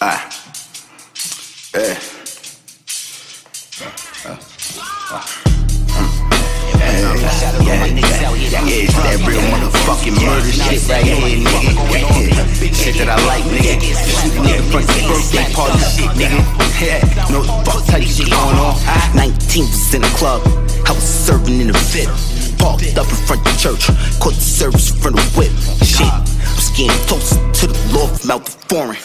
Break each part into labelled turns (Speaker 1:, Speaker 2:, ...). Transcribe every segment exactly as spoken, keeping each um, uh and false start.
Speaker 1: Ah. Yeah. Uh, uh, uh. Yeah, yeah, yeah, yeah, it's that real motherfucking murder shit right here, nigga. Yeah, shit that I like, nigga. Nigga, front the birthday party shit, nigga. Yeah, no fuck type shit going on.
Speaker 2: nineteen was in the club, I was serving in the fit. Parked up in front of the church, caught the service in front of the whip. Shit, I was getting closer to the Lord from out the foreign.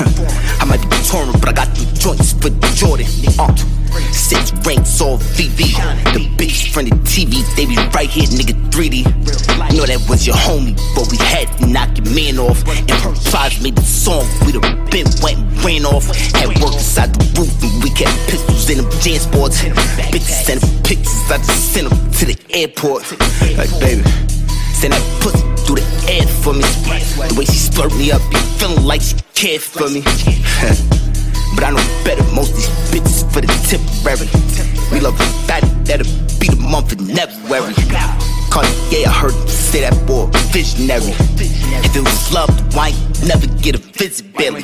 Speaker 2: I might be touring, but I got the joints for the Jordan. Uh, six ranks, all V V. The bitch front of T V, they be right here, nigga, three D. You know that was your homie, but we had to knock your man off. And her prize made the song, we done been went and ran off. Had work inside the roof, and we kept pistols in them JanSports. Bitches sending pictures, I just sent them to the airport. Like, baby, send that pussy through the air for me. The way she slurped me up, be feeling like she cared for me. But I know better, most of these bitches for the temporary. We love the fatty, that'll be the month of February. Cartier, I heard him say that boy visionary. If it was love, why ain't never get a visit, barely.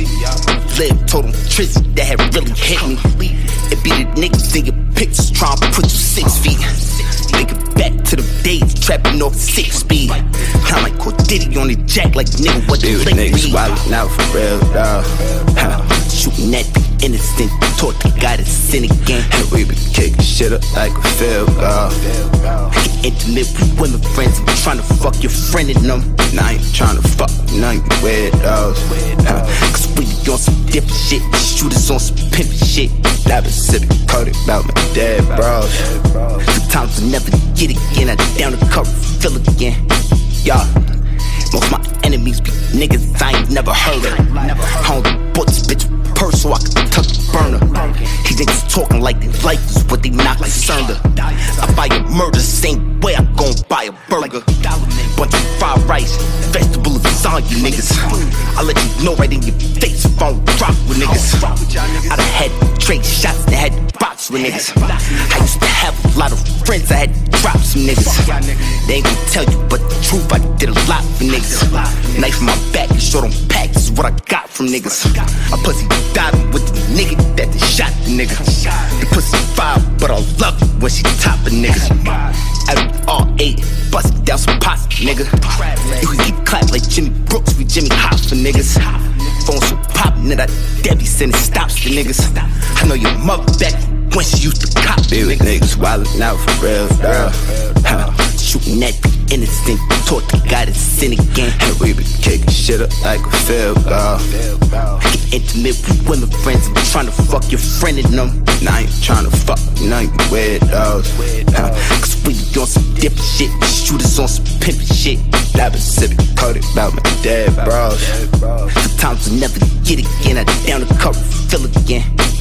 Speaker 2: Liv told him Trizzy that had really hit me. It be the niggas in your pictures trying to put you six feet. Thinking back to the days, trapping off six speed. I might call Diddy on the jack like nigga, what the
Speaker 1: Dude, niggas wildin' out for real, dawg.
Speaker 2: Shooting at the innocent, taught the guy to sin again.
Speaker 1: And we be kicking shit up like a field goal.
Speaker 2: Get intimate with women friends, I'm tryna fuck your friend in them.
Speaker 1: Nah, I ain't tryna fuck none of you weirdos.
Speaker 2: Cause we be on some different shit, shooters on some pimpin' shit.
Speaker 1: I been sippin' Cody about my dead bros.
Speaker 2: Sometimes I never get again, I down the cup, fill again. Y'all, most my enemies be niggas I ain't never heard of. I don't bought this bitch a purse so I can tuck the burner. These niggas talking like they like is what they not concerned of. I buy a murder, same way I gon' buy a burger. Bunch of fried rice, vegetable lasagna, you niggas. I let you know right in your face if I don't rock with niggas. I done had trade shots that had box with niggas. I used to have a lot of friends, I had to drop some niggas. They ain't gon' tell you, but the truth, I did a lot for niggas. Knife in my back and short on pack, this is what I got from niggas. I pussy died with the nigga that they shot the nigga. The pussy fire, but I love it when she top a nigga. Every R eight, bustin' down some pots, nigga. You can get clapped like Jimmy Brooks, we Jimmy Hop for niggas. Phone so poppin' that I Debbie sending stops to niggas. I know your mother back when she used to cop
Speaker 1: Be with niggas wildin' out for real, dawg.
Speaker 2: Shooting at the innocent, taught the guy to sin again.
Speaker 1: And we be kicking shit up like a field goal.
Speaker 2: Get intimate with women friends, I'm tryna fuck your friend in them.
Speaker 1: Nah, I ain't tryna fuck none of you weirdos.
Speaker 2: Cause we be on some different shit, shooters on some pimpin' shit.
Speaker 1: I been sippin' Cody about my dead bros.
Speaker 2: Sometimes I never get again, I down the cup, fill again.